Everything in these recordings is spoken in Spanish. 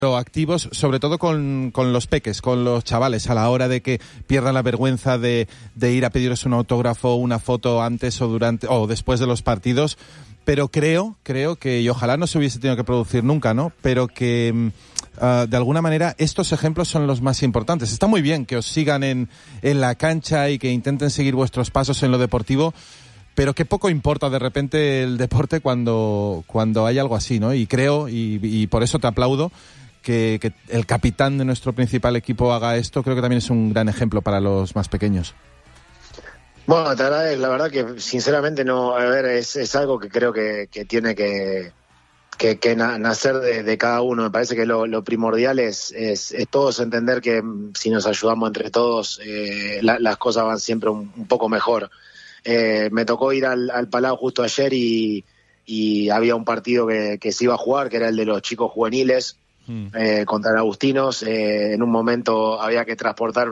activos, sobre todo con los peques, con los chavales, a la hora de que pierdan la vergüenza de ir a pediros un autógrafo, una foto antes o durante o después de los partidos. Pero creo que, y ojalá no se hubiese tenido que producir nunca, ¿no? Pero que de alguna manera estos ejemplos son los más importantes. Está muy bien que os sigan en la cancha y que intenten seguir vuestros pasos en lo deportivo, pero qué poco importa de repente el deporte cuando hay algo así, ¿no? Y creo, y por eso te aplaudo, que el capitán de nuestro principal equipo haga esto. Creo que también es un gran ejemplo para los más pequeños. Bueno, te agradezco. La verdad que sinceramente no, a ver, es algo que creo que tiene que nacer de cada uno. Me parece que lo primordial es todos entender que si nos ayudamos entre todos, las cosas van siempre un poco mejor. Me tocó ir al Palau justo ayer y había un partido que se iba a jugar, que era el de los chicos juveniles, contra el Agustinos. En un momento había que transportar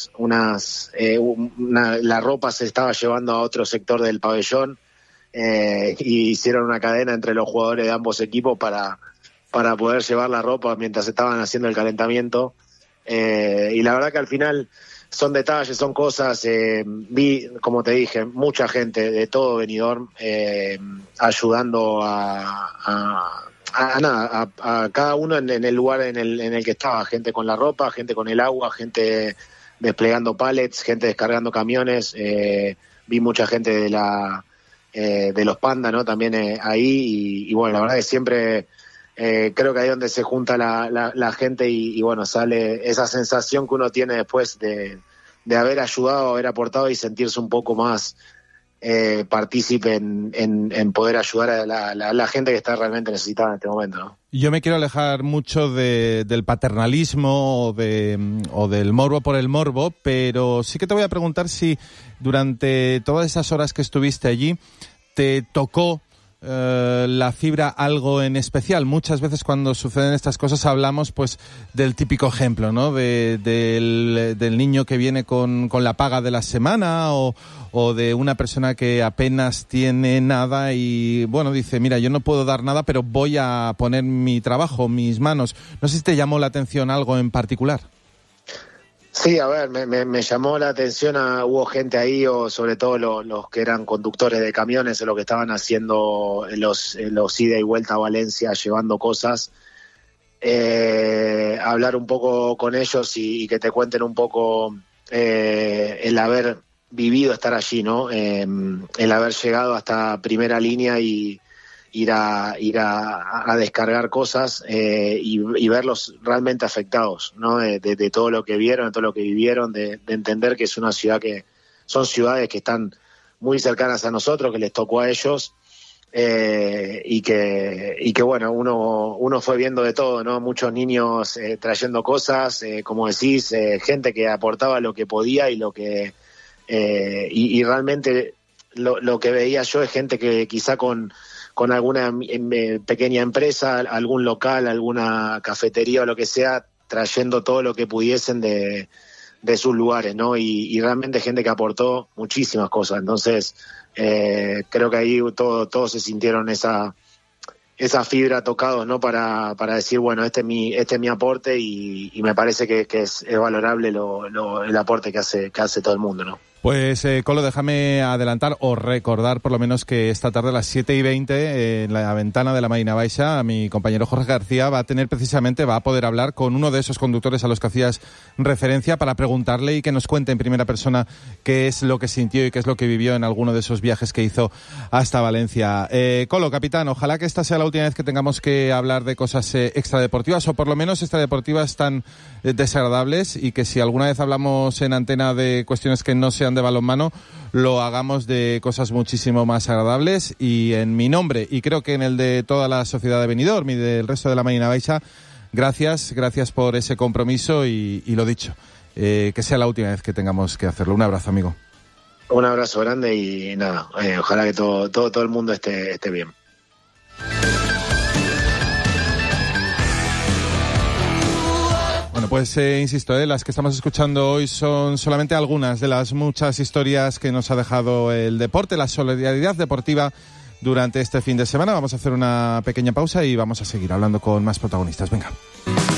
la ropa se estaba llevando a otro sector del pabellón, y hicieron una cadena entre los jugadores de ambos equipos para poder llevar la ropa mientras estaban haciendo el calentamiento, y la verdad que al final son detalles, son cosas. Vi, como te dije, mucha gente de todo Benidorm ayudando a cada uno en el lugar en el que estaba. Gente con la ropa, gente con el agua, gente desplegando pallets, gente descargando camiones. Vi mucha gente de los Panda, ¿no? También ahí, y bueno, la verdad es que siempre creo que ahí es donde se junta la gente y bueno, sale esa sensación que uno tiene después de haber ayudado, haber aportado y sentirse un poco más partícipe en poder ayudar a la gente que está realmente necesitada en este momento, ¿no? Yo me quiero alejar mucho del paternalismo o del morbo por el morbo, pero sí que te voy a preguntar si durante todas esas horas que estuviste allí te tocó la fibra algo en especial. Muchas veces cuando suceden estas cosas hablamos pues del típico ejemplo, ¿no? Del niño que viene con la paga de la semana o de una persona que apenas tiene nada y bueno, dice, mira, yo no puedo dar nada, pero voy a poner mi trabajo, mis manos. No sé si te llamó la atención algo en particular. Sí, a ver, me llamó la atención, hubo gente ahí, o sobre todo los que eran conductores de camiones, o lo que estaban haciendo los ida y vuelta a Valencia llevando cosas, hablar un poco con ellos y que te cuenten un poco el haber vivido estar allí, ¿no? El haber llegado hasta primera línea y ir a descargar cosas y verlos realmente afectados, ¿no? De todo lo que vieron, de todo lo que vivieron, de entender que es una ciudad son ciudades que están muy cercanas a nosotros, que les tocó a ellos, y que bueno, uno fue viendo de todo, ¿no? Muchos niños trayendo cosas, como decís, gente que aportaba lo que podía y lo que y realmente lo que veía yo es gente que quizá con alguna pequeña empresa, algún local, alguna cafetería o lo que sea, trayendo todo lo que pudiesen de sus lugares, ¿no? Y realmente gente que aportó muchísimas cosas. Entonces, creo que ahí todos se sintieron esa fibra tocados, ¿no? Para decir, bueno, este es mi aporte y me parece que es valorable el aporte que hace todo el mundo, ¿no? Pues, Colo, déjame adelantar o recordar por lo menos que esta tarde a las 7:20 en la ventana de la Marina Baixa, mi compañero Jorge García va a poder hablar con uno de esos conductores a los que hacías referencia para preguntarle y que nos cuente en primera persona qué es lo que sintió y qué es lo que vivió en alguno de esos viajes que hizo hasta Valencia. Colo, capitán, ojalá que esta sea la última vez que tengamos que hablar de cosas extradeportivas, o por lo menos extradeportivas tan desagradables, y que si alguna vez hablamos en antena de cuestiones que no sean de balonmano, lo hagamos de cosas muchísimo más agradables. Y en mi nombre, y creo que en el de toda la sociedad de Benidorm y del resto de la Marina Baixa, gracias por ese compromiso y lo dicho, que sea la última vez que tengamos que hacerlo. Un abrazo, amigo. Un abrazo grande y nada, ojalá que todo el mundo esté bien. Bueno, pues insisto, las que estamos escuchando hoy son solamente algunas de las muchas historias que nos ha dejado el deporte, la solidaridad deportiva durante este fin de semana. Vamos a hacer una pequeña pausa y vamos a seguir hablando con más protagonistas. Venga.